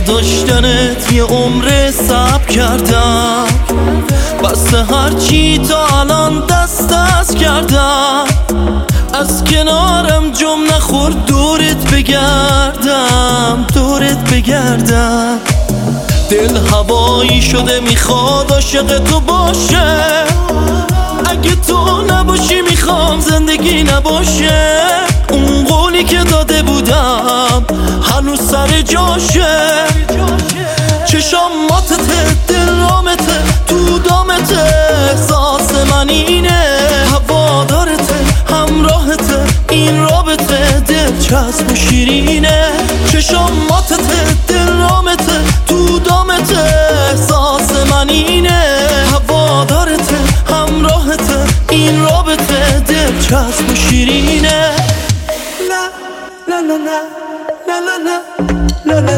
داشتنت یه عمر صبر کردم، بس هرچی تا الان دست کردم، از کنارم جم نخور دورت بگردم، دورت بگردم. دل هوایی شده میخواد عاشق تو باشه، اگه تو نباشی میخوام زندگی نباشه. اون قولی که داده بودم هنوز سر جاشه، چشاماتته دلامته تو دامته، احساس من اینه هوادارته همراهته، این رابطه دلچسب و شیرینه. چشاماتته دلامته تو دامته، احساس من اینه هوادارته همراهته، این رابطه دلچسب و شیرینه. لا لا لا لا لا لا لا لا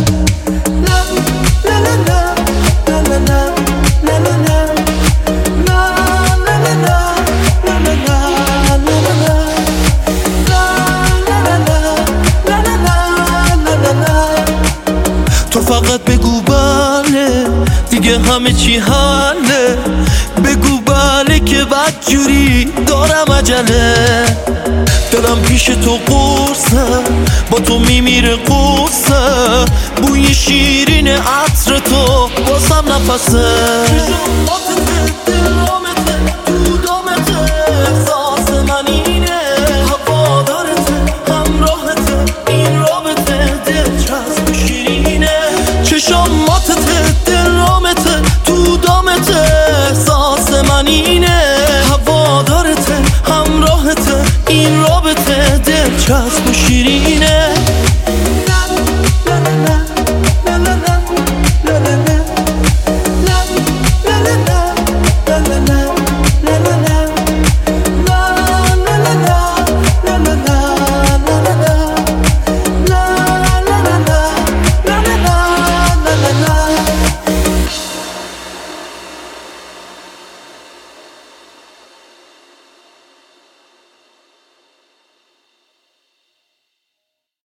تو فقط بگو بله دیگه همه چی حله، بگو بله که بدجوری دارم عجله. دلم پیش تو قرصه با تو میمیره قرصه، بوی شیرین عطر تو بازم نفسه. چشماتته دلامته تو دامته، احساس من اینه هوادارته همراهته، این رابطه دلچسب و شیرینه. چشماتته دلامته تو دامته، احساس من اینه هوادارته همراهته، این رابطه دلچسب و شیرینه.